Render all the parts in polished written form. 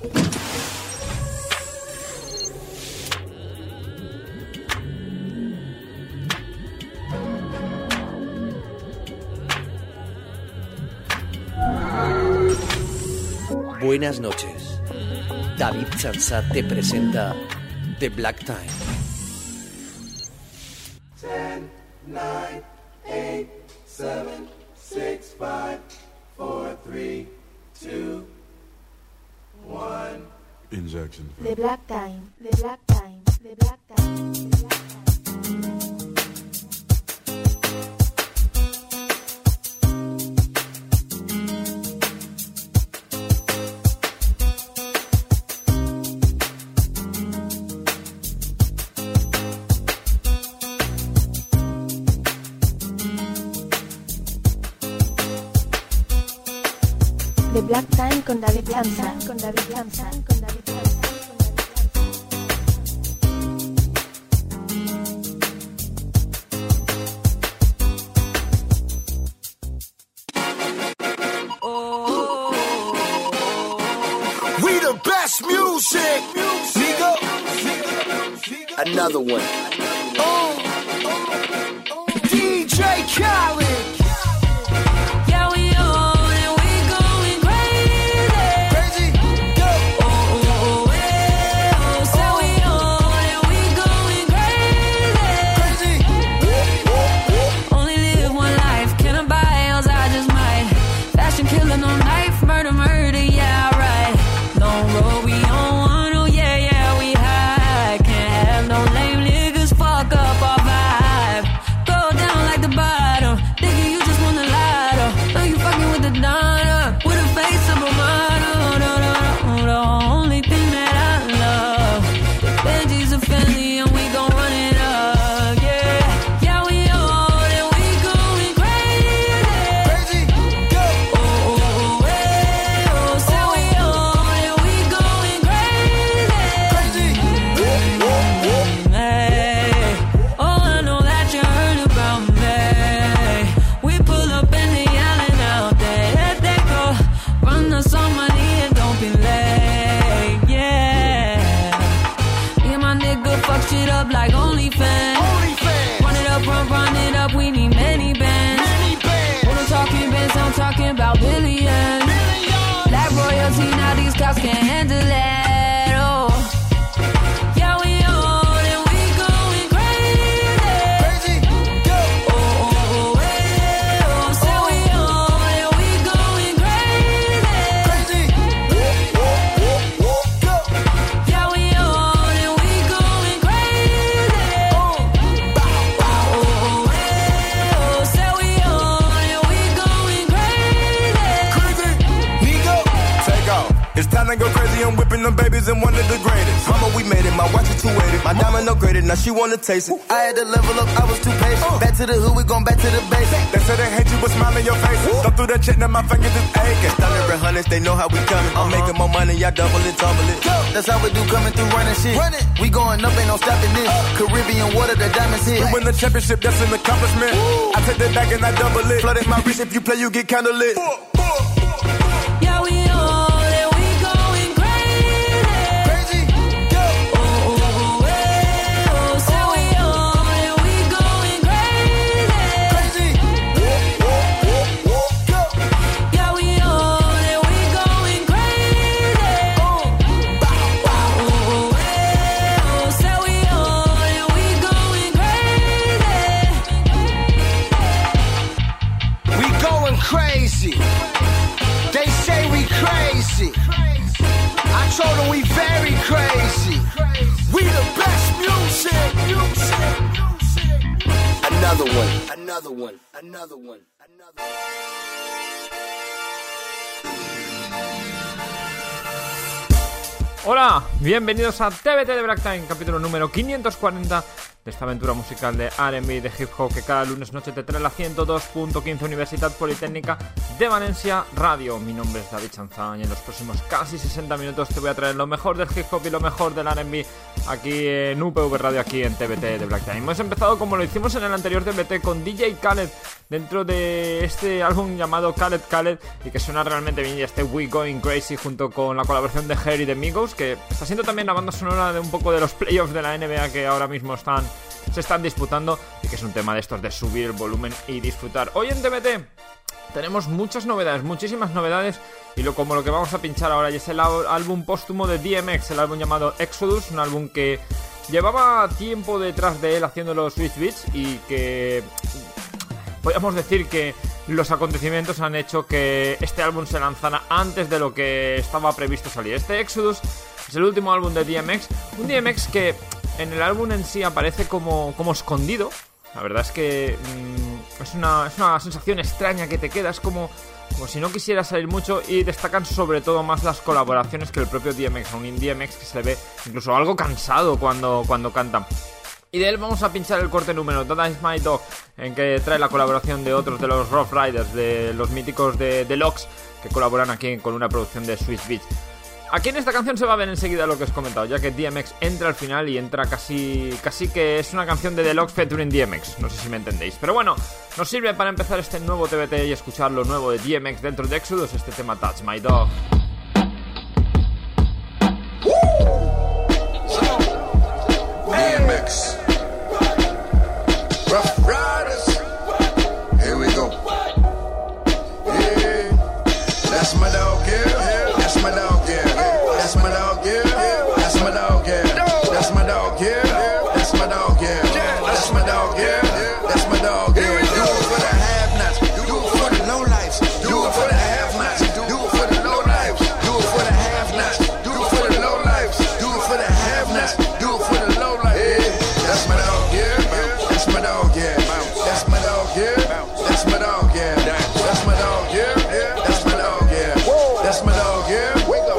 Buenas noches. David Chansat te presenta The Black Time. 10, 9, 8, 7, 6, 5, 4, 3, 2, 1. Injection. The Black Time. The Black Time. The Black Time. The Black Time. The Black Time con David Chansat, con David Chansat, con David Chansat. We the best music, nigga. Another one. DJ Khaled. Now she wanna taste it. I had to level up, I was too patient. Back to the hood, we gon' back to the basics. They said they hate you, but smile in your face. Go through that shit, now my fingers is aching. Thunder and hundreds, they know how we coming. I'm making more money, y'all double it, tumble it. That's how we do coming through running shit. We going up, ain't no stopping this. Caribbean water, the diamonds hit. We win the championship, that's an accomplishment. I take that back and I double it. Flooding my wrist, if you play, you get kinda lit. Yeah, we on. Crazy. They say we crazy. I told them we very crazy. We the best music. Another one. Another one. Another one. Another one. Hola, bienvenidos a TBT de Black Time, capítulo número 540 de esta aventura musical de R&B, de hip hop, que cada lunes noche te trae la 102.15 Universitat Politécnica de Valencia Radio. Mi nombre es David Chanzán y en los próximos casi 60 minutos te voy a traer lo mejor del hip hop y lo mejor del R&B aquí en UPV Radio, aquí en TBT de Black Time. Hemos empezado como lo hicimos en el anterior TBT con DJ Khaled dentro de este álbum llamado Khaled y que suena realmente bien, y este We Going Crazy junto con la colaboración de Harry de Migos, que está siendo también la banda sonora de un poco de los playoffs de la NBA que ahora mismo se están disputando, y que es un tema de estos de subir el volumen y disfrutar. Hoy en TBT tenemos muchas novedades, muchísimas novedades, y como lo que vamos a pinchar ahora, y es el álbum póstumo de DMX, el álbum llamado Exodus, un álbum que llevaba tiempo detrás de él haciendo los Switch Beats, y que podríamos decir que los acontecimientos han hecho que este álbum se lanzara antes de lo que estaba previsto salir. Este Exodus es el último álbum de DMX, un DMX que en el álbum en sí aparece como escondido. La verdad es que es una sensación extraña que te queda, es como si no quisiera salir mucho, y destacan sobre todo más las colaboraciones que el propio DMX, un DMX que se le ve incluso algo cansado cuando canta. Y de él vamos a pinchar el corte número That Is My Dog, en que trae la colaboración de otros de los Rough Riders, de los míticos de Deluxe, que colaboran aquí con una producción de Switch Beats. Aquí en esta canción se va a ver enseguida lo que os he comentado, ya que DMX entra al final y entra casi que es una canción de Deluxe featuring DMX, no sé si me entendéis. Pero bueno, nos sirve para empezar este nuevo TBT y escuchar lo nuevo de DMX dentro de Exodus, este tema Touch My Dog. DMX, Rough Riders, here we go. Yeah, that's my dog, yeah, that's my dog, yeah. That's my dog, yeah. That's my dog, yeah. That's my dog, yeah. That's my dog, yeah. That's my dog, yeah. That's my dog, yeah. Do it for the have-nots. Do it for the low-lifes. Do it for the have-nots. Do it for the low-lifes. Do it for the have-nots. Do it for the low-lifes. Do it for the have-nots. Do it for the low-lifes. That's my dog, yeah. That's my dog, yeah. That's my dog, yeah. That's my dog, yeah. That's my dog, yeah. That's my dog, yeah. That's my dog, yeah.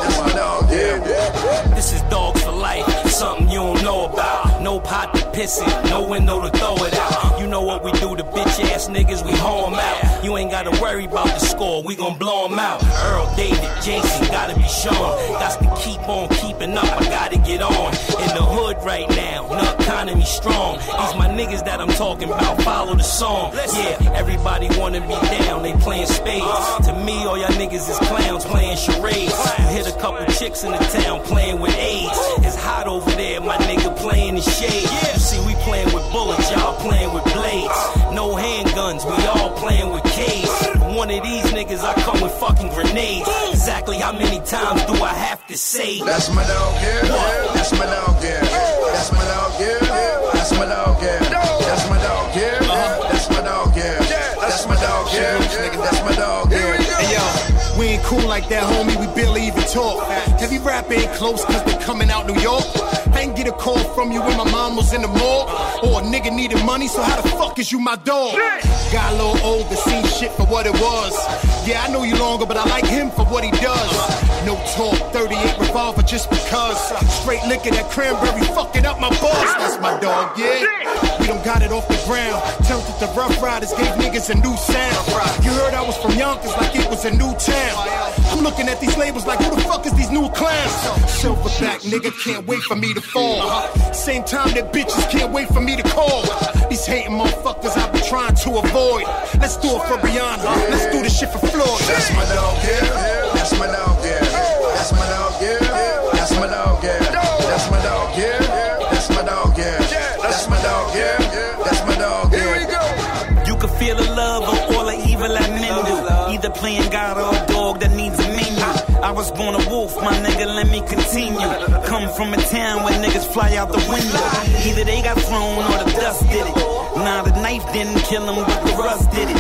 This is dogs for life, something you don't know about. No pot to piss in, no window to throw it out. You know what we do to bitch ass niggas, we hoe 'em out. You ain't gotta worry about the score, we gon' blow 'em out. Earl, David, Jason, gotta be shown. Got to keep on keeping up, I gotta get on. In the hood right now, the economy strong. These my niggas that I'm talking about, follow the song. Yeah, everybody wanna be down, they playing spades. To me, all y'all niggas is clowns playing charades. You hit a couple chicks in the town playing with AIDS. It's hot over there, my nigga playing in shade. You see, we playing with bullets, y'all playing with blades. No handguns, we all playing with K's. One of these niggas, I come with fucking grenades. Exactly how many times do I have to say? That's my dog, yeah. That's my dog, yeah. That's my dog, yeah. That's my dog, yeah. That's my dog, yeah. That's my dog, yeah. That's my dog, yeah. That's my dog, yeah. Hey yo, we ain't cool like that, homie. We barely even talk. Heavy rap ain't close 'cause they coming out New York. I ain't get a call from you when my mom was in the mall. Or a nigga needed money, so how the fuck is you my dog? Got a little older, seen shit for what it was. Yeah, I know you longer, but I like him for what he does. No talk, 38 revolver just because. Straight liquor, that cranberry fucking up my balls. That's my dog, yeah. We don't got it off the ground. Turned it to Rough Riders, gave niggas a new sound. You heard I was from Yonkers like it was a new town. I'm looking at these labels like, who the fuck is these new clowns? Silverback nigga can't wait for me to fall. Same time that bitches can't wait for me to call. These hating motherfuckers I've been trying to avoid. Let's do it for Rihanna. Let's do this shit for Floyd. That's my dog, yeah. That's my dog, yeah. That's my dog, yeah. That's my dog, yeah. That's my dog, yeah. That's my dog, yeah. That's my dog, yeah. That's my dog, yeah. You can feel the love of all the evil that men do. Either playing God or a dog that needs a menu. I was born a wolf, my nigga, let me continue. Come from a town where niggas fly out the window. Either they got thrown or the dust did it. Nah, the knife didn't kill him, but the rust did it.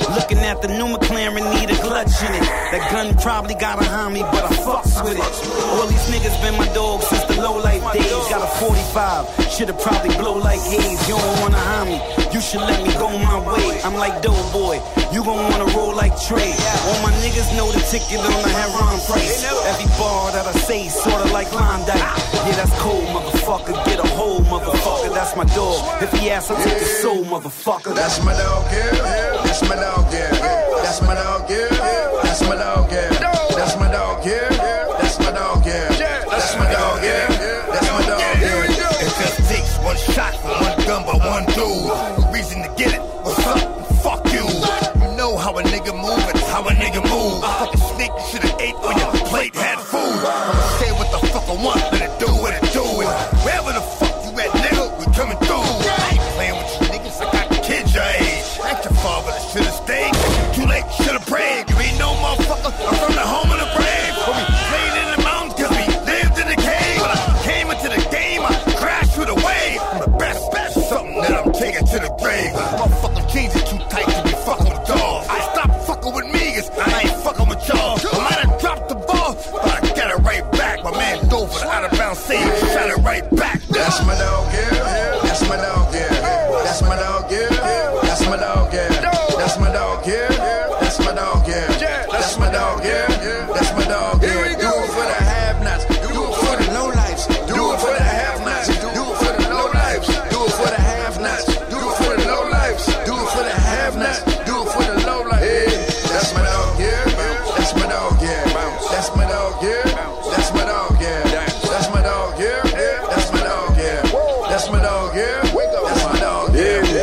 Looking at the new McLaren, need a clutch in it. That gun probably got behind me, but I fucks with it. All these niggas been my dog since the low life days. Got a 45, should've probably blow like haze. You don't wanna harm me, you should let me go my way. I'm like Doughboy, you gon' wanna roll like Trey. All my niggas know the ticket on the heron price. Every bar that I say sorta like Klondike. Yeah, that's cold, motherfucker. Get a hold, motherfucker. That's my dog. If he asks, I'll take his soul, motherfucker. That's my dog, yeah. That's my dog, yeah. That's my dog, yeah. That's my dog, yeah. That's my dog, yeah. That's my dog, yeah. That's my dog, yeah. That's my dog, yeah. It just takes one shot for one gun by one dude. No reason to get it. What's up? Fuck you. You know how a nigga move, it's how a nigga move. Fucking snake, you should've ate when your plate had food. I'ma say what the fuck I want, let it do what it do. And wherever the fuck you at, nigga, we coming through. I ain't playing with you niggas, I got kids your age. Thank your father that should've stayed. Too late, should've prayed. You ain't no motherfucker, I'm from the home of the brave. But we played in the mountains cause we lived in the cave. When I came into the game, I crashed through the wave. I'm the best, something that I'm taking to the grave. Motherfucking jeans are too tight to be fucking with dogs. I stopped fucking with me, cause I ain't fucking with y'all. I might have dropped the ball, but I got it right back. My man dove for the out of bounds save, shot it right back. That's my dog, yeah. That's my dog, yeah. That's my dog, yeah. That's my dog, yeah. That's my dog, yeah. That's my dog, yeah. That's my dog, yeah. That's my dog, yeah. Do it for the have-nots. Do it for the low-lifes. Do it for the have-nots. Do it for the low-lifes. Do it for the have-nots. Do it for the low-lifes. Do it for the have-nots. Do it for the low-lifes. Yeah. That's my dog, yeah. That's my dog, yeah. That's my dog, yeah. That's my dog, yeah. That's my dog, yeah. That's my dog, yeah. That's my dog, yeah. That's my dog, yeah.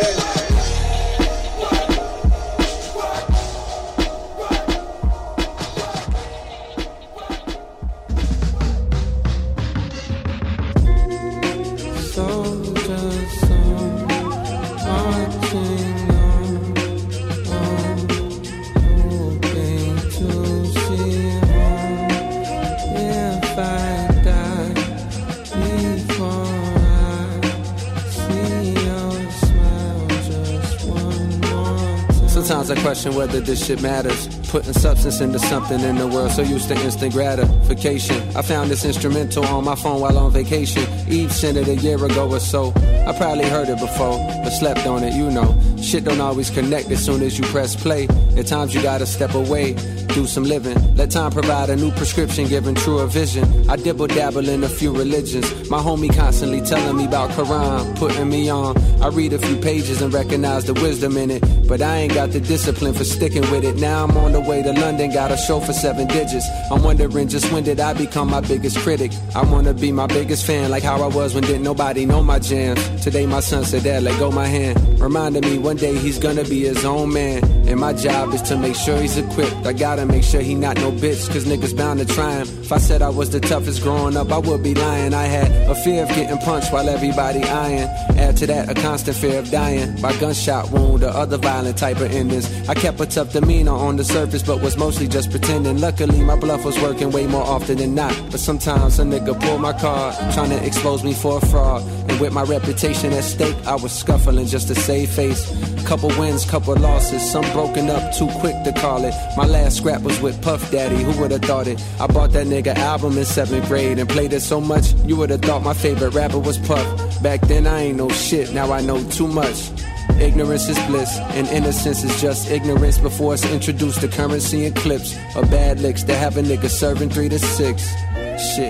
Sometimes I question whether this shit matters. Putting substance into something in the world so used to instant gratification. I found this instrumental on my phone while on vacation. Eve sent it a year ago or so. I probably heard it before, but slept on it, you know. Shit don't always connect as soon as you press play. At times you gotta step away, do some living. Let time provide a new prescription, giving truer vision. I dibble dabble in a few religions. My homie constantly telling me about Quran, putting me on. I read a few pages and recognize the wisdom in it, but I ain't got the discipline for sticking with it. Now I'm on the way to London, got a show for 7 digits. I'm wondering just when did I become my biggest critic? I wanna be my biggest fan, like how I was when didn't nobody know my jams. Today my son said, Dad, let go my hand. Reminded me one day he's gonna be his own man. And my job is to make sure he's equipped. I gotta make sure he not no bitch, cause niggas bound to try him. If I said I was the toughest growing up, I would be lying. I had a fear of getting punched while everybody eyeing. Add to that a constant fear of dying by gunshot wound or other violent type of endings. I kept a tough demeanor on the surface, but was mostly just pretending. Luckily my bluff was working way more often than not. But sometimes a nigga pull my card, trying to expose me for a fraud. And with my reputation at stake, I was scuffling just to save face. Couple wins, couple losses, some broken up too quick to call it. My last scrap was with Puff Daddy, who would've thought it? I bought that nigga album in 7th grade and played it so much, you would've thought my favorite rapper was Puff. Back then I ain't know shit, now I know too much. Ignorance is bliss, and innocence is just ignorance before it's introduced to currency and clips of bad licks that have a nigga serving 3 to 6. Shit.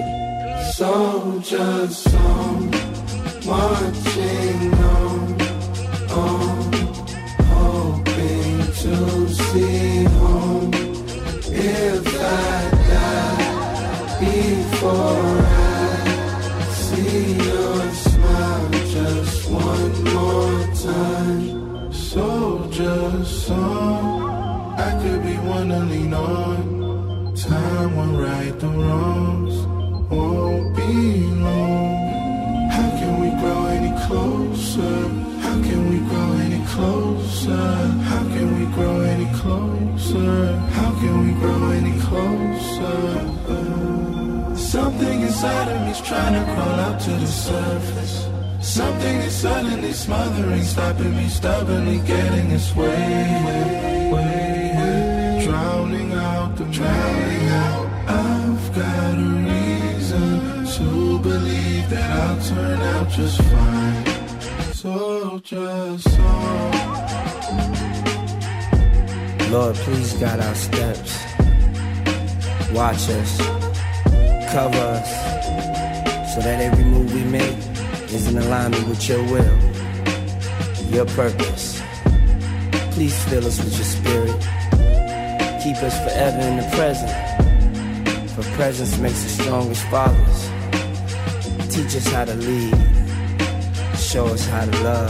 Soldiers song, marching on, hoping to see home. If I die before I see your smile just one more time. Soldiers song, I could be one to lean on. Time will right the wrongs, won't be long. How can we grow any closer? How can we grow any closer? How can we grow any closer? How can we grow any closer? Something inside of me's trying to crawl out to the surface. Something is suddenly smothering, stopping me stubbornly getting its way. Drowning out the drowning out. I've got a reason to believe that I'll turn out just fine. So just so. Lord, please guide our steps. Watch us, cover us, so that every move we make is in alignment with your will, your purpose. Please fill us with your spirit. Keep us forever in the present, for presence makes us strong as fathers. Teach us how to lead, show us how to love.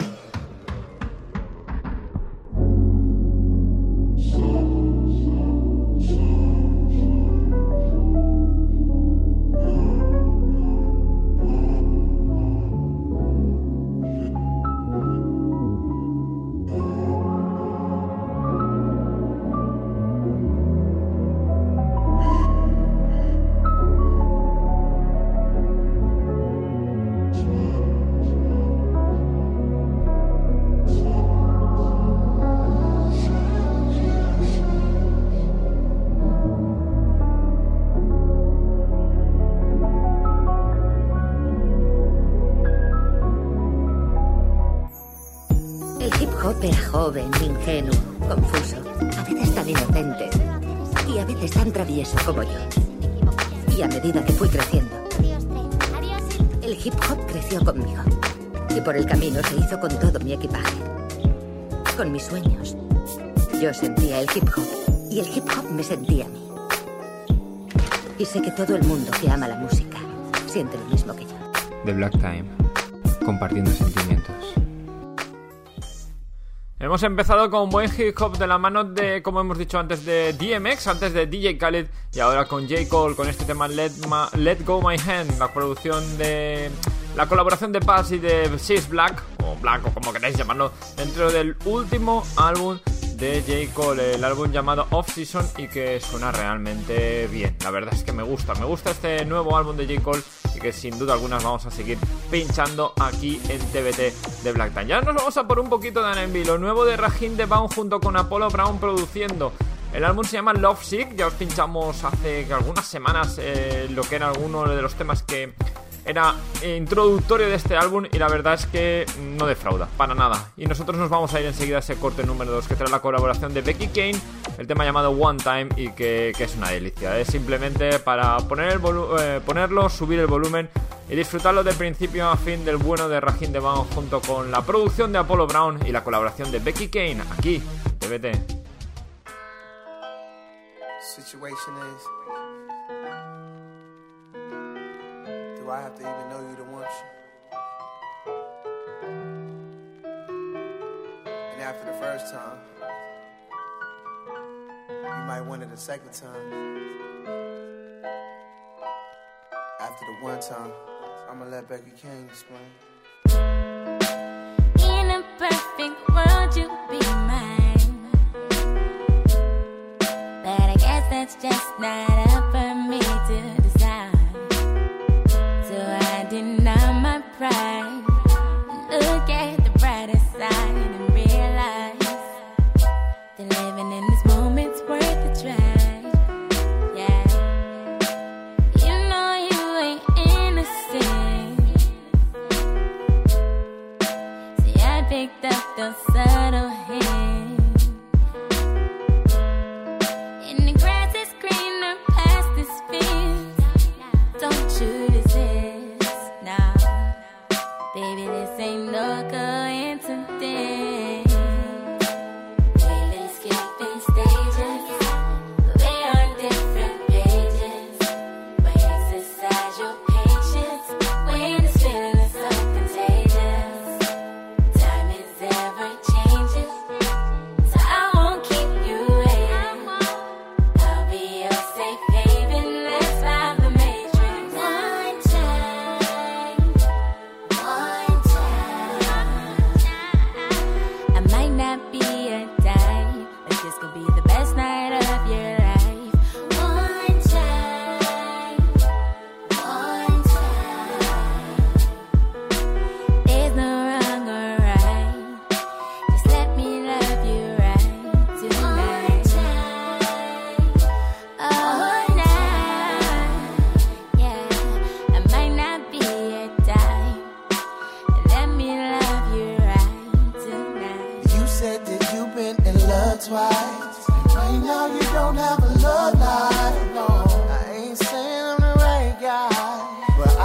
Era joven, ingenuo, confuso, a veces tan inocente y a veces tan travieso como yo. Y a medida que fui creciendo, el hip hop creció conmigo. Y por el camino se hizo con todo mi equipaje, con mis sueños. Yo sentía el hip hop y el hip hop me sentía a mí. Y sé que todo el mundo que ama la música siente lo mismo que yo. The Black Time, compartiendo sentimientos. Hemos empezado con buen hip hop de la mano de, como hemos dicho antes, de DMX, antes de DJ Khaled, y ahora con J. Cole, con este tema Let Go My Hand, la colaboración de Paz y de Sis Black, o Black, o como queráis llamarlo, dentro del último álbum de J. Cole, el álbum llamado Off Season, y que suena realmente bien. La verdad es que me gusta este nuevo álbum de J. Cole, y que sin duda alguna vamos a seguir pinchando aquí en TBT de Black Time. Ya nos vamos a por un poquito de R&B, lo nuevo de Raheem DeVaughn junto con Apollo Brown produciendo. El álbum se llama Love Sick, ya os pinchamos hace algunas semanas lo que era alguno de los temas que era introductorio de este álbum, y la verdad es que no defrauda, para nada. Y nosotros nos vamos a ir enseguida a ese corte número 2 que trae la colaboración de Becky Kane, el tema llamado One Time, y que es una delicia. Es simplemente para ponerlo, subir el volumen y disfrutarlo de principio a fin del bueno de Raheem DeVaughn junto con la producción de Apollo Brown y la colaboración de Becky Kane aquí, TBT. Situation is, do I have to even know you to want you? And after the first time, you might want it a second time. After the one time, I'ma let Becky Kane explain. In a perfect world, you'd be mine, but I guess that's just not up for me to decide. So I deny my pride, look at the brighter side and realize that living in this moment's worth a try. Yeah, you know you ain't innocent. See, I picked up those subtle hints. And the grass is greener.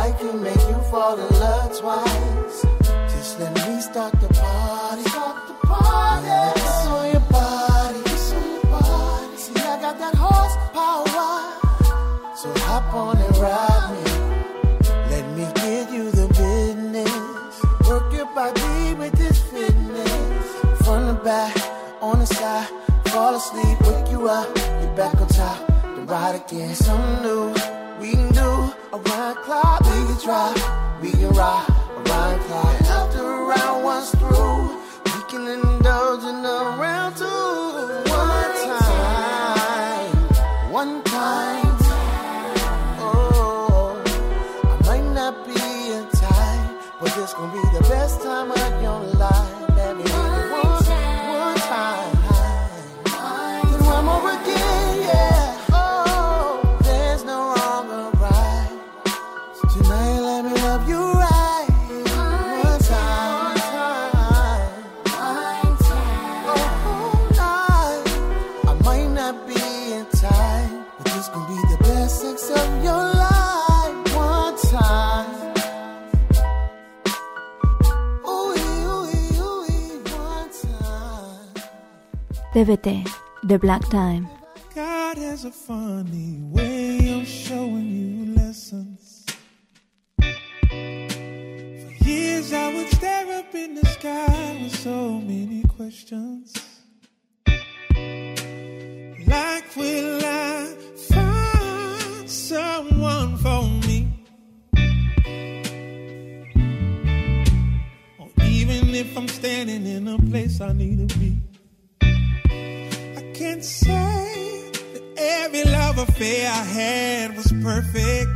I can make you fall in love twice. Just let me start the party. It's on your body. See, I got that horsepower. So hop on and ride me. Let me give you the business. Work your body with this fitness. From the back, on the side, fall asleep, wake you up, you're back on top. To ride again, something new we can do. Around clock, we can try, we can rock around clock. And after a round one's through, we can indulge in a round two. One time. Oh, I might not be in time, but this gon' be the best time of your life. Let me hear it one time. Then one more again, yeah. Oh, there's no wrong or right. So tonight let me love you right. One time. Oh, night. I might not be in time, but this gon' be the best sex of your life. One time. TVT, The Black Time. God has a funny way of showing you lessons. For years I would stare up in the sky with so many questions. Like, will I find someone for me? Or even if I'm standing in a place I need to be. Can't say that every love affair I had was perfect,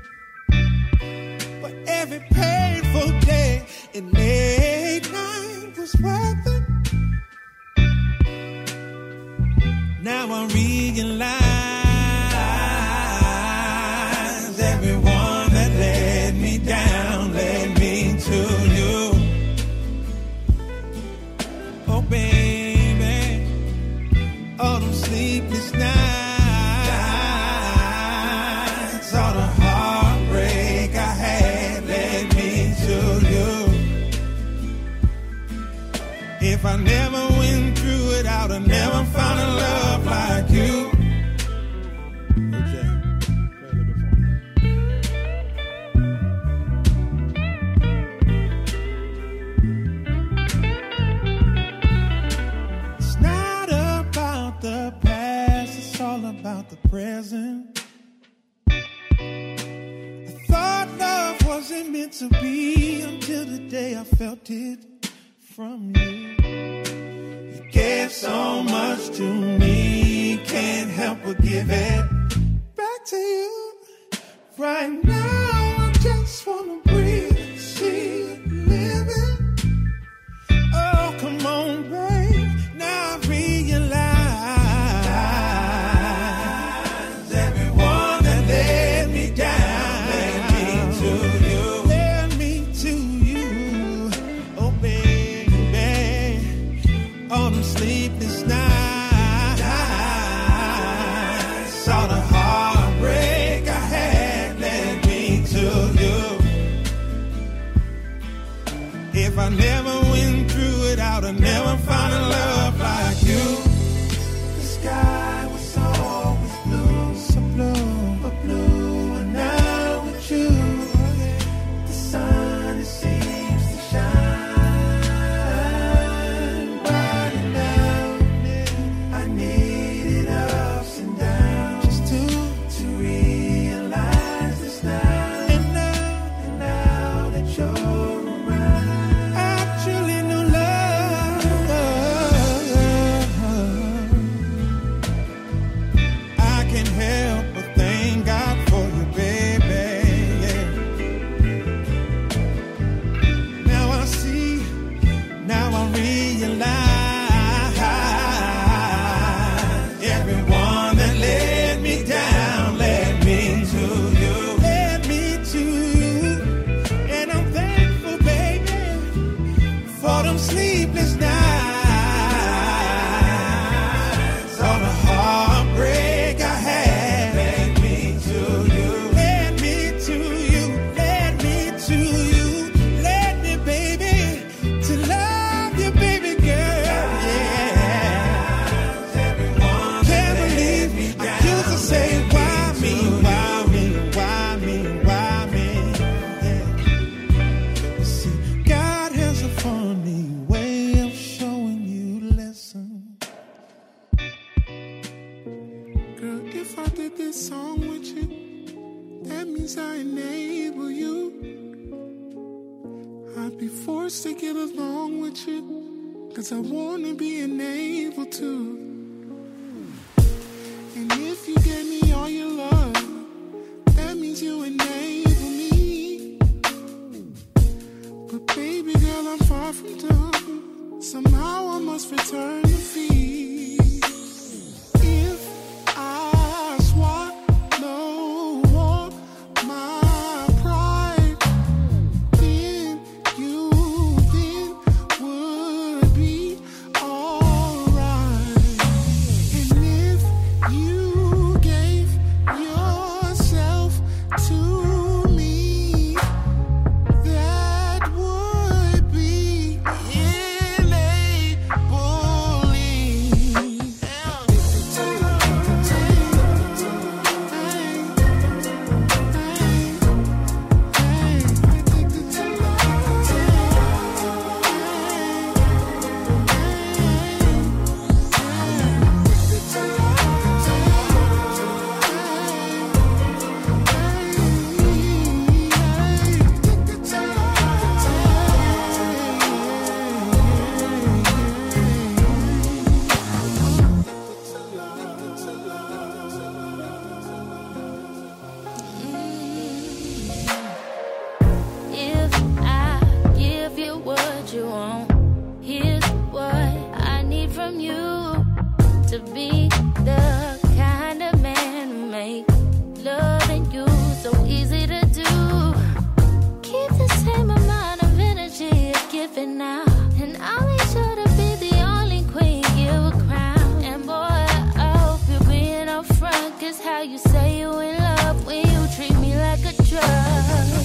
but every painful day and late night was worth it. Now I realize everyone that let me down led me to you. Oh baby, all them sleepless nights, all the heartbreak I had led me to you. If I never went through it, I would have never found a love like you. Okay. It's not about the past, it's all about the present. I thought love wasn't meant to be until the day I felt it from you. You gave so much to me, can't help but give it back to you. Right now I just wanna breathe and see it living. Oh, come on, babe, now I realize everyone that let me down led me to you. Led me to you. Oh, baby, all them sleepless nights, all the heartbreak I had led me to you. If I never went through it, I would have never found a love like you. The sky was always blue, so blue, but blue, and now with you, the sun it seems to shine brighter now. I needed ups and downs just to realize this now. And now that you're around, I as I enable you, I'd be forced to get along with you, 'cause I wanna be enabled to. And if you give me all your love, that means you enable me. But baby girl, I'm far from done. Somehow I must return the fee. If I swallow all my pride, then you would be alright. And if you gave yourself to me, that would be enabling. If I give you what you want, here's what I need from you to be the kind of man who make loving you so easy to do. Keep the same amount of energy you're giving now, and I'll make sure to be the only queen you a crown. And boy, I hope you're being upfront, 'cause how you say you in love when you treat me like a drug.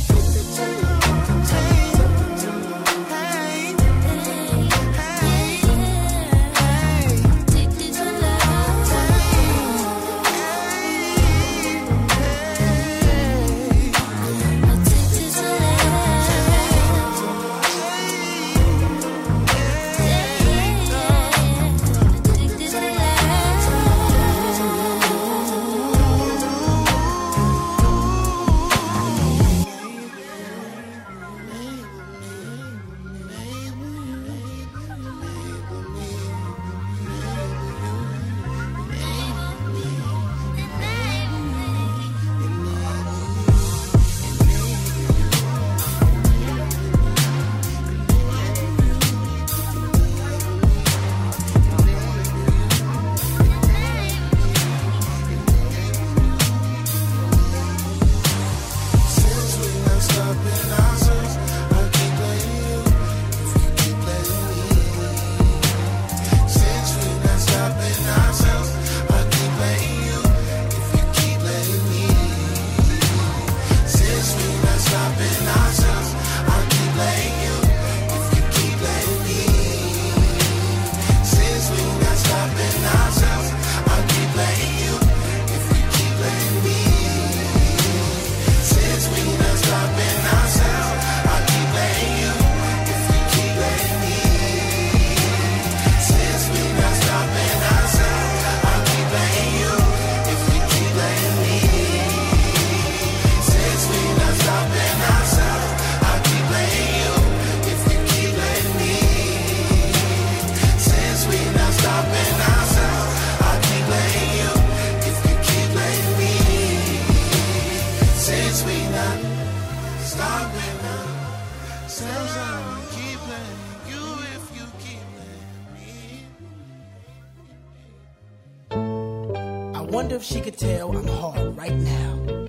I wonder if she could tell I'm hard right now.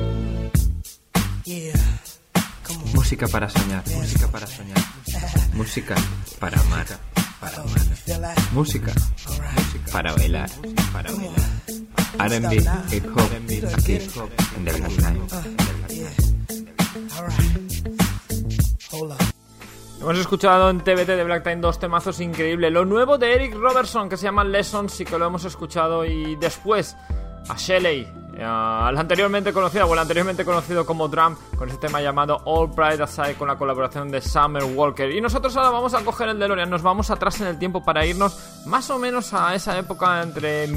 Yeah. Música para soñar, música para soñar. Música para amar, para amar. Música para bailar, para bailar. R&B, hip hop, aquí en The Black Time. Hemos escuchado en TBT de Black Time dos temazos increíbles. Lo nuevo de Eric Robertson, que se llama Lessons, sí que lo hemos escuchado. Y después a Shelley, al anteriormente conocido como Drum, con ese tema llamado All Pride Aside, con la colaboración de Summer Walker. Y nosotros ahora vamos a coger el DeLorean, nos vamos atrás en el tiempo para irnos más o menos a esa época entre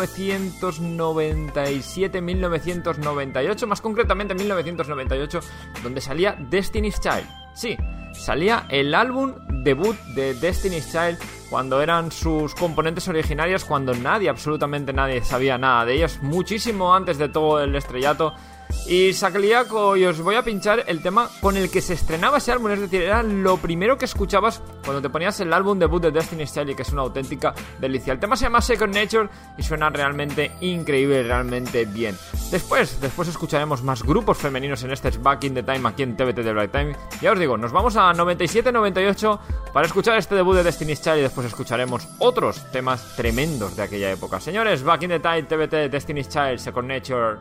1997 y 1998, más concretamente 1998, donde salía Destiny's Child. Sí, salía el álbum debut de Destiny's Child, cuando eran sus componentes originarios, cuando absolutamente nadie sabía nada de ellos, muchísimo antes de todo el estrellato. Y salía y os voy a pinchar el tema con el que se estrenaba ese álbum, es decir, era lo primero que escuchabas cuando te ponías el álbum debut de Destiny's Child, y que es una auténtica delicia. El tema se llama Second Nature y suena realmente increíble, realmente bien. Después escucharemos más grupos femeninos en este Back in the Time aquí en TBT de Black Time. Ya os digo, nos vamos a 97-98 para escuchar este debut de Destiny's Child, y después escucharemos otros temas tremendos de aquella época. Señores, Back in the Time, TBT, Destiny's Child, Second Nature.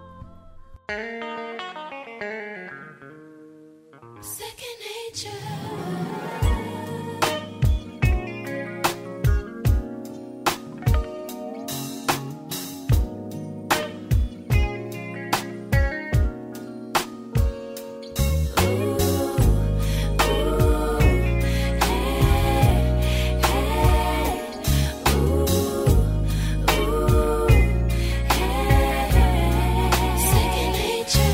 Second nature. Second nature.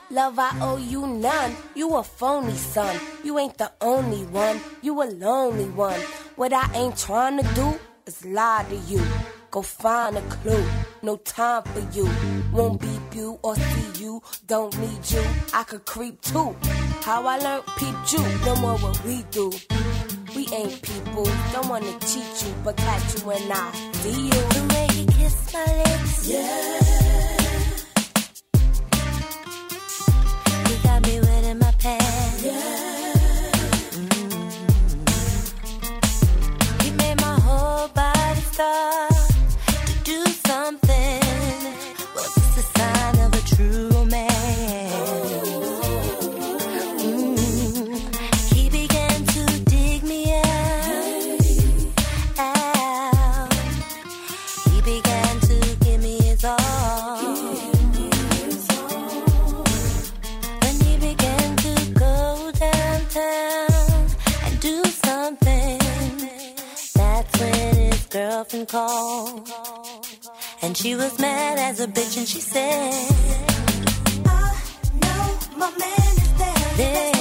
Love, I owe you none. You a phony son. You ain't the only one. You a lonely one. What I ain't trying to do is lie to you. Go find a clue. No time for you. Won't beep you or see you. Don't need you. I could creep too. How I learned peep you. No more what we do. We ain't people. Don't wanna cheat you, but catch you when I see you. The way you kiss my lips. Yeah. Got me wet in my pants. Yeah. You made my whole body start to do something. Well, it's just a sign of a true romance. He began to dig me out. He began to give me his all. Girlfriend called, and she was mad as a bitch, and she said, I know my man is there.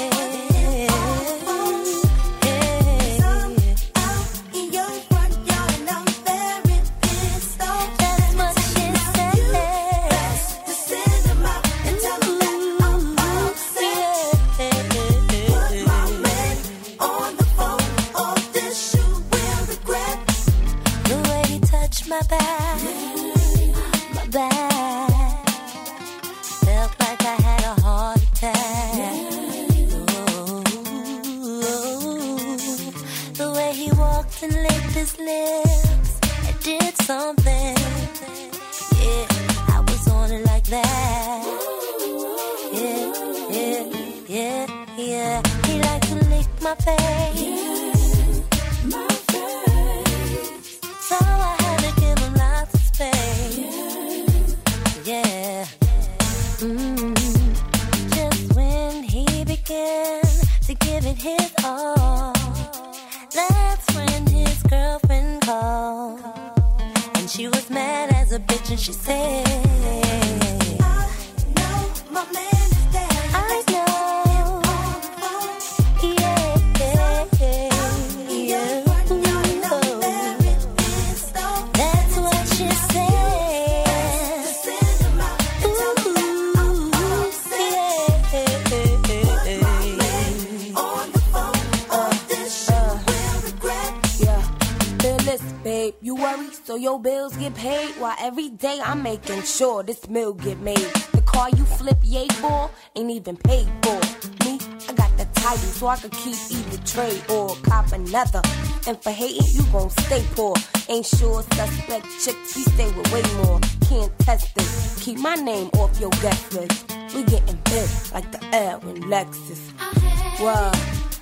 I'm making sure this meal get made. The car you flip yay for ain't even paid for. Me, I got the title so I could keep either trade or cop another. And for hating, you gon' stay poor. Ain't sure suspect chicks, we stay with way more. Can't test this, keep my name off your guest list. We getting big like the L in Lexus. Wow,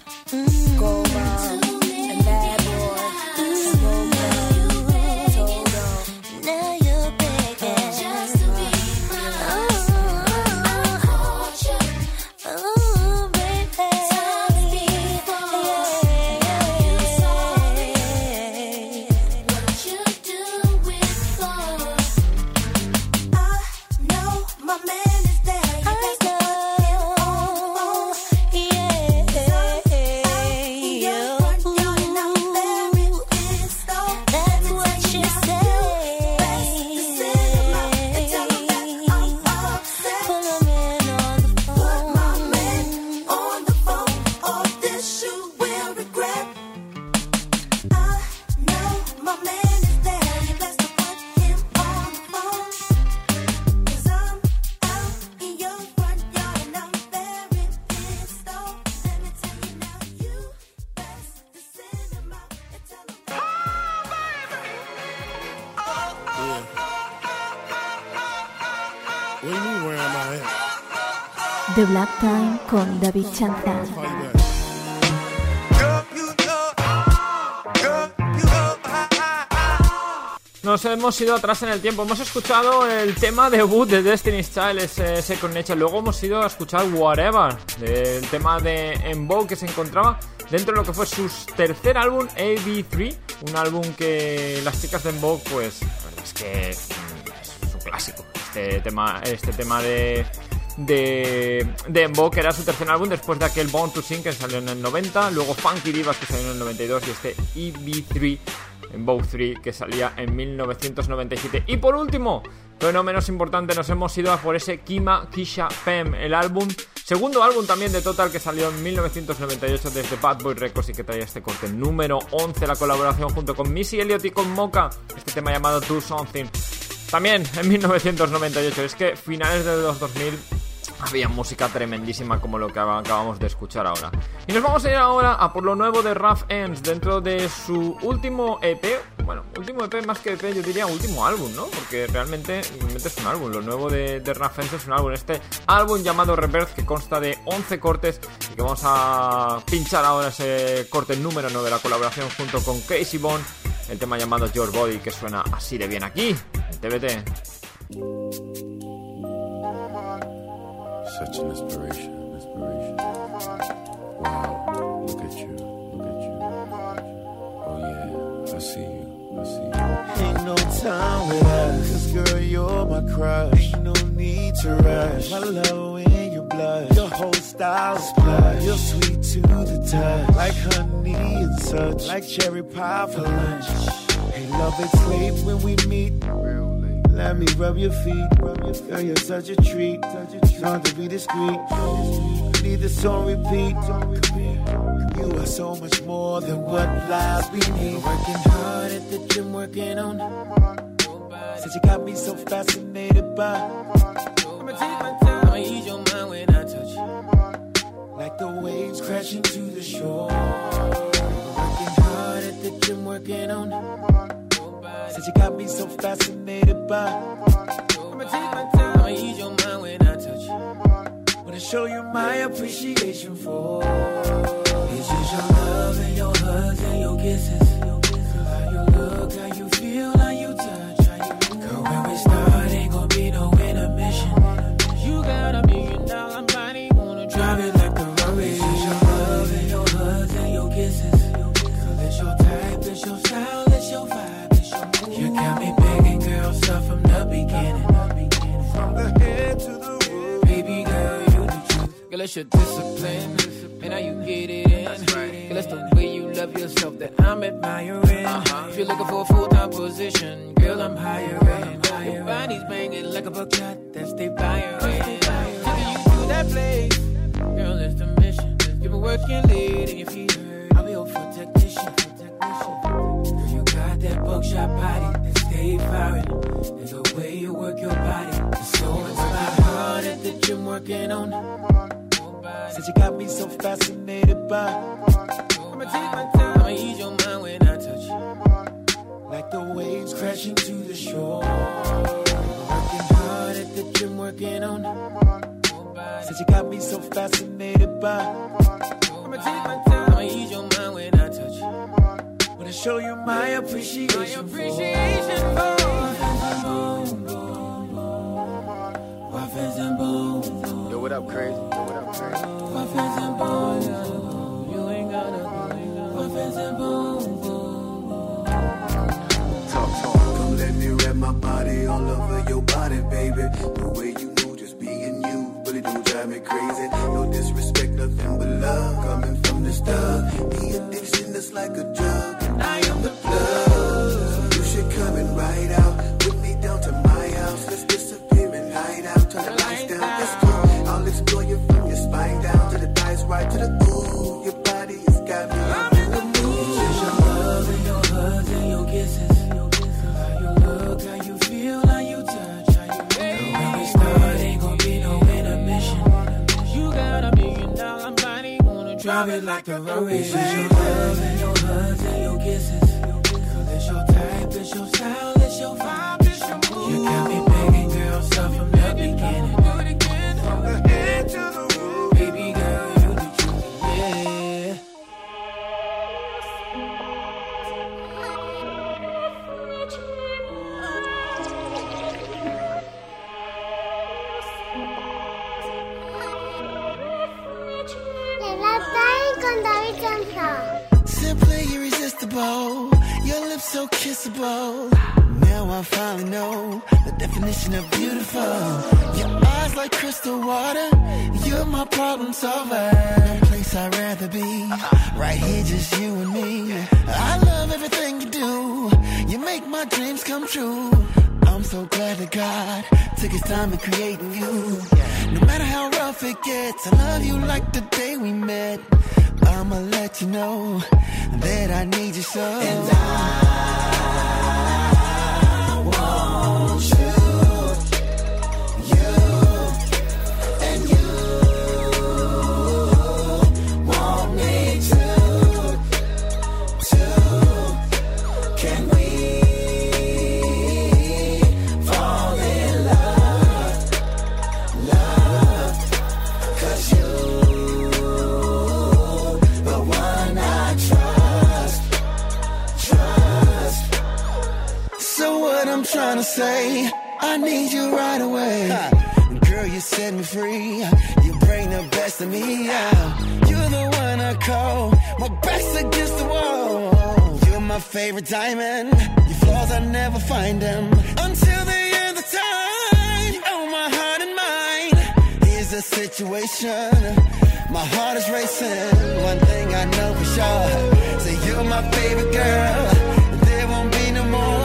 go on and bad boy. The Black Time con David Chanzal. Nos hemos ido atrás en el tiempo. Hemos escuchado el tema debut de Destiny's Child, ese Second Nature. Luego hemos ido a escuchar Whatever, el tema de En Vogue, que se encontraba dentro de lo que fue su tercer álbum, AB3. Un álbum que las chicas de En Vogue, pues la verdad es que es un clásico. Este tema de de Dembow, que era su tercer álbum después de aquel Born to Sing que salió en el 90, luego Funky Divas que salió en el 92 y este EB3, Dembow 3, que salía en 1997. Y por último, pero no menos importante, nos hemos ido a por ese Kima Kisha Fem, el segundo álbum también de Total, que salió en 1998 desde Bad Boy Records y que traía este corte número 11, la colaboración junto con Missy Elliott y con Mocha, este tema llamado Do Something, también en 1998. Es que finales de los 2000 había música tremendísima como lo que acabamos de escuchar ahora. Y nos vamos a ir ahora a por lo nuevo de Rough Ends dentro de su último EP. Bueno, último EP más que EP, yo diría último álbum, ¿no? Porque realmente es un álbum. Lo nuevo de Rough Ends es un álbum. Este álbum llamado Rebirth, que consta de 11 cortes y que vamos a pinchar ahora ese corte número 9, la colaboración junto con Casey Bond, el tema llamado Your Body, que suena así de bien aquí en TBT. Such an inspiration. Wow, look at you. Oh yeah, I see you. Ain't no time with us, 'cause girl, you're my crush. Ain't no need to rush. My love in your blood, your whole style's plush. You're sweet to the touch, like honey and such, like cherry pie for lunch. Hey, love it's late when we meet. Let me rub your feet. Girl, you're such a treat. Trying to be discreet. Need the song repeat. You are so much more than what lies beneath. Working hard at the gym, working on. Said you got me so fascinated by. I'ma take my time, I'ma ease your mind when I touch you. Like the waves crashing to the shore. Working hard at the gym, working on. Said you got me so fascinated by. I'ma take my time, I'ma ease your mind when I touch you. Wanna show you my appreciation for. It's just your love and your hugs and your kisses. How you look, how you feel, how you touch, how you. Girl, when we start, ain't gon' be no intermission. You got $1 million body, wanna drive it like the Rory. It's just your love and your hugs and your kisses. Girl, it's your type, it's your style, it's your vibe. You got me begging, girl, start from the beginning. From the head to the roof. Baby girl, you the truth. Girl, it's your discipline. And how you get it in. Girl, it's the way you love yourself that I'm admiring. If you're looking for a full-time position, girl, I'm hiring. Your body's banging like a bucket, that's they firing. Taking you to that place. Girl, it's the mission. You've been working late and your feet hurt. I'll be over for technician. Girl, you got that buckshot body that stay firing. And the way you work your body is so inspired. Hard at the gym working on. Said you got me so fascinated by. I'ma take my time, I'ma ease your mind when I touch you. Like the waves crashing to the shore. Working hard at the gym working on. Said you got me so fascinated by. I'ma take my time, I'ma ease your mind when I touch you. Wanna show you my appreciation for. Waffles and boom. Yo, what up, crazy? Waffles and boom. You ain't gotta go. Waffles and boom. Talk. Come let me wrap my body all over your body, baby. The way you move, just being you, really do drive me crazy. No disrespect, nothing but love coming from the start. The addiction is like a drug, and I am the plug. So you should come and ride out with me down to my house. Let's disappear and hide out, turn the lights down. Let's go. I'll explore you from your spine down to the thighs, right to the ooh. Your body has got me in the mood. It's just your love and your hugs and your kisses. How you look, how you feel, how you touch, how you. Girl, when we start, ain't gon' be no intermission. You got $1 million body, wanna drive it like the Rory. It's just your love and your hugs and your kisses. Girl, it's your type, it's your style, it's your vibe, it's your mood. You got me begging, girl, start from the beginning. From the head to the roof. Baby girl, you the truth, yeah. Simply irresistible, your lips so kissable. now I finally know the definition of beautiful. Your eyes like crystal water, you're my problem solver. No place I'd rather be, right here just you and me. I love everything you do, you make my dreams come true. I'm so glad that God took his time in creating you. No matter how rough it gets, I love you like the day we met. I'ma let you know that I need you so. And I want you, and you want me too. Can we fall in love? 'Cause you I'm trying to say, I need you right away. Girl, you set me free. You bring the best of me out. You're the one I call. My back's against the wall. You're my favorite diamond. Your flaws, I never find them. Until the end of time. You own my heart and mind. Here's the situation. My heart is racing. One thing I know for sure. Say you're my favorite girl. There won't be no more.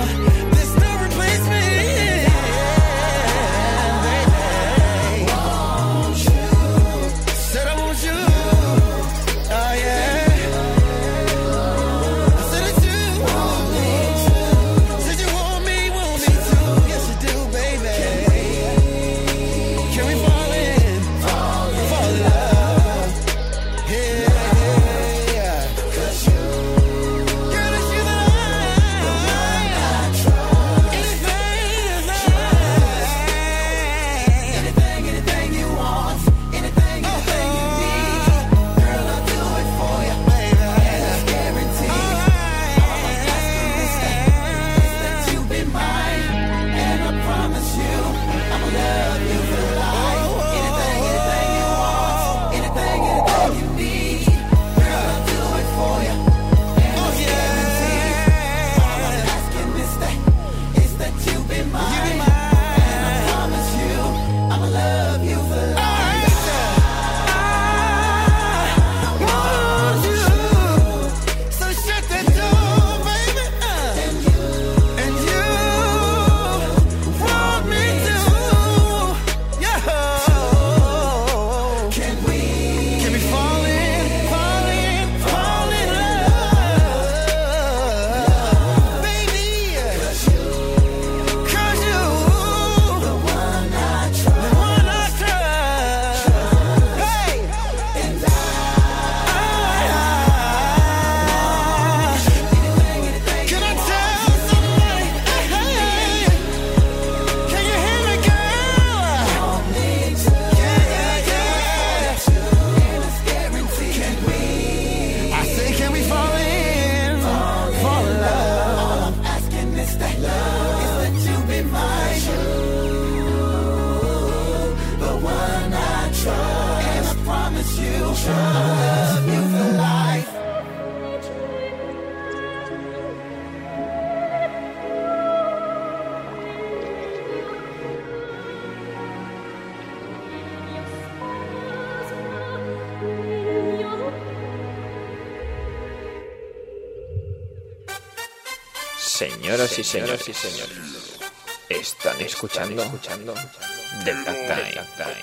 Señoras y señores, están escuchando The Black Time.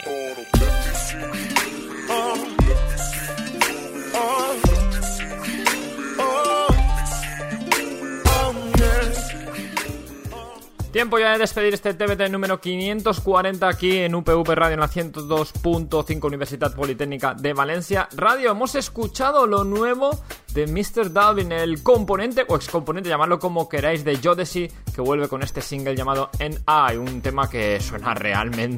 Tiempo ya de despedir este TBT número 540 aquí en UPV Radio, en la 102.5 Universidad Politécnica de Valencia Radio. Hemos escuchado lo nuevo de Mr. Dalvin, el componente o excomponente, llamadlo como queráis, de Jodeci, que vuelve con este single llamado N.I., un tema que suena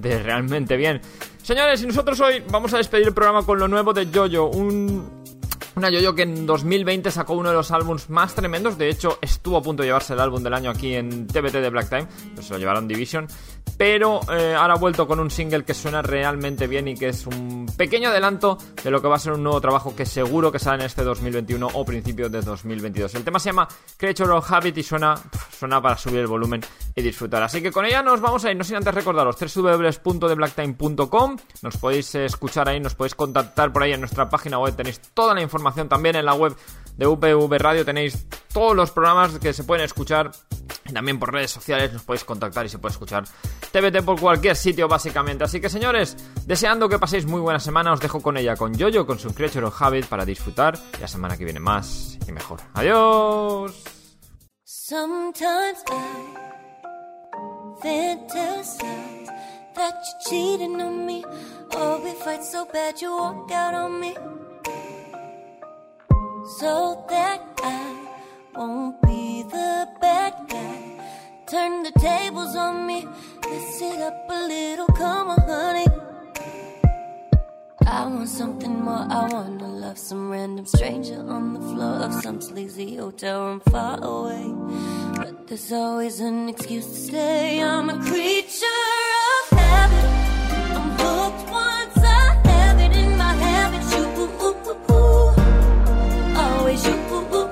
realmente bien. Señores, y nosotros hoy vamos a despedir el programa con lo nuevo de Jojo, un Una Yoyo que en 2020 sacó uno de los álbumes más tremendos. De hecho, estuvo a punto de llevarse el álbum del año aquí en TBT de Black Time, pero se lo llevaron Division. Pero ahora ha vuelto con un single que suena realmente bien y que es un pequeño adelanto de lo que va a ser un nuevo trabajo que seguro que sale en este 2021 o principios de 2022. El tema se llama Creature of Habit y suena para subir el volumen y disfrutar. Así que con ella nos vamos a ir, no sin antes recordaros www.thebblacktime.com. Nos podéis escuchar ahí, nos podéis contactar por ahí en nuestra página web, tenéis toda la información también en la web de UPV Radio, tenéis todos los programas que se pueden escuchar y también por redes sociales nos podéis contactar y se puede escuchar TBT por cualquier sitio básicamente. Así que señores, deseando que paséis muy buena semana, os dejo con ella, con Yoyo, con su Creature of Habit para disfrutar y la semana que viene más y mejor. ¡Adiós! Sometimes I fantasize that you're cheating on me, or we fight so bad you walk out on me, so that I won't be the bad guy. Turn the tables on me, mess it up a little, come on honey. I want something more, I wanna love some random stranger on the floor of some sleazy hotel room far away. But there's always an excuse to stay. I'm a creature of habit, I'm hooked once I have it in my habits. You, always you.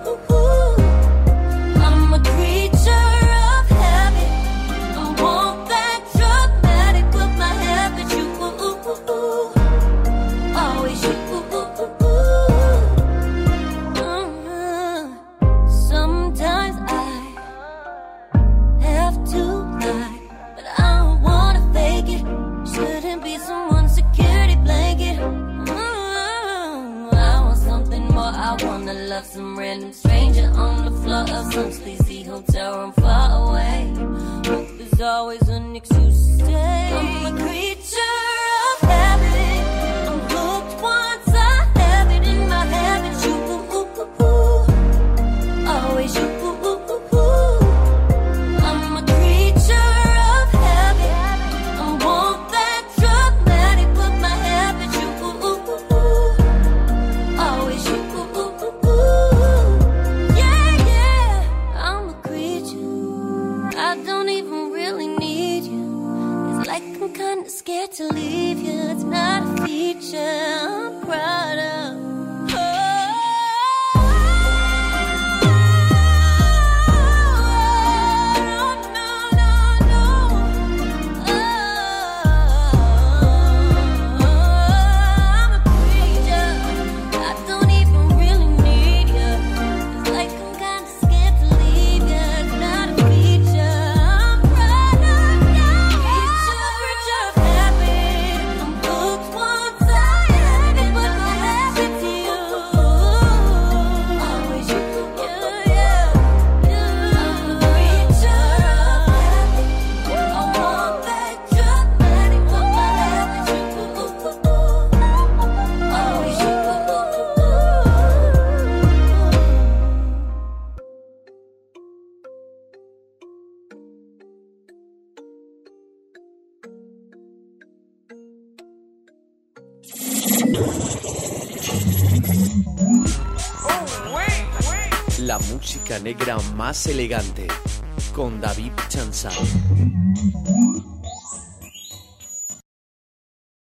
I'm a creature of habit, I want that dramatic, but my habits you. Always you. Sometimes I have to lie, but I don't wanna fake it. Shouldn't be someone's security blanket. I want something more, I wanna love some random stranger on the floor of some sleazy hotel room far away. But there's always an excuse to stay. I'm a creature of habit, I'm hooked once I have it in my habits. You, always you. I'm a creature of habit, I want that dramatic, but my habits you. Always you. Yeah, yeah, I'm a creature, I don't even really need you. It's like I'm kinda scared to leave you. It's not a feature I'm proud of. La música negra más elegante con David Chanzal.